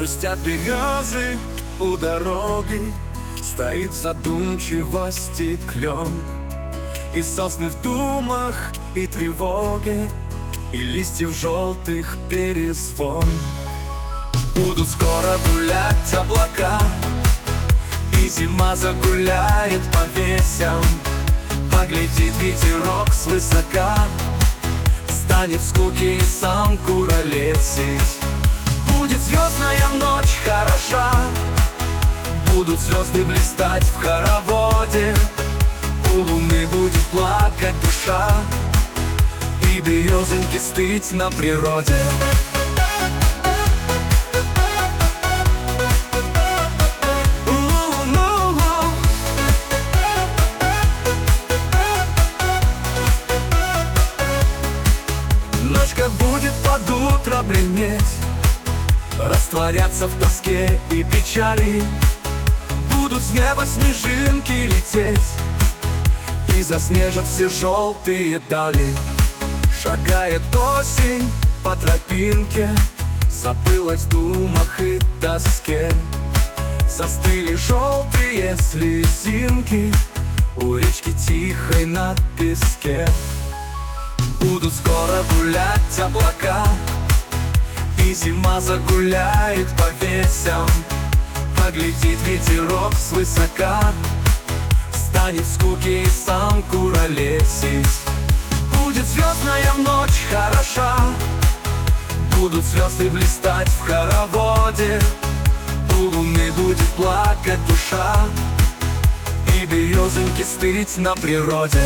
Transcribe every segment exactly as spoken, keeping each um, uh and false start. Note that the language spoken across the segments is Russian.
Грустят березы у дороги, стоит в задумчивости клен. И сосны в думах и тревоге, и листьев желтых перезвон. Будут скоро гулять облака, и зима загуляет по весям. Поглядит ветерок свысока, станет скуки и сам куролесить. Будет звездная ночь хороша, будут звезды блистать в хороводе. У луны будет плакать душа, и березоньки стыть на природе. Ночка будет под утро бледнеть, растворяться в тоске и печали. Будут с неба снежинки лететь, и заснежат все желтые дали. Шагает осень по тропинке, забылась в думах и тоске. Застыли желтые слезинки у речки тихой на песке. Будут скоро гулять облака, и зима загуляет по весям. Поглядит ветерок свысока, станет скуки и сам куролесить. Будет звездная ночь хороша, будут звезды блистать в хороводе. У луны будет плакать душа, и березоньки стыть на природе.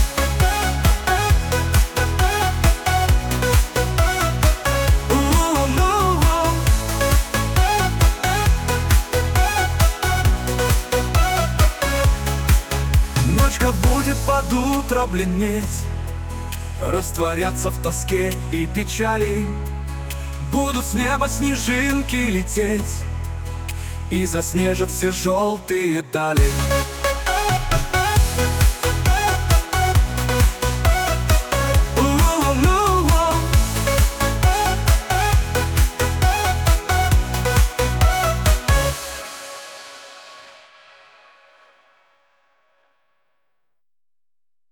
Ночка будет под утро бледнеть, растворяться в тоске и печали. Будут с неба снежинки лететь, и заснежат все желтые дали.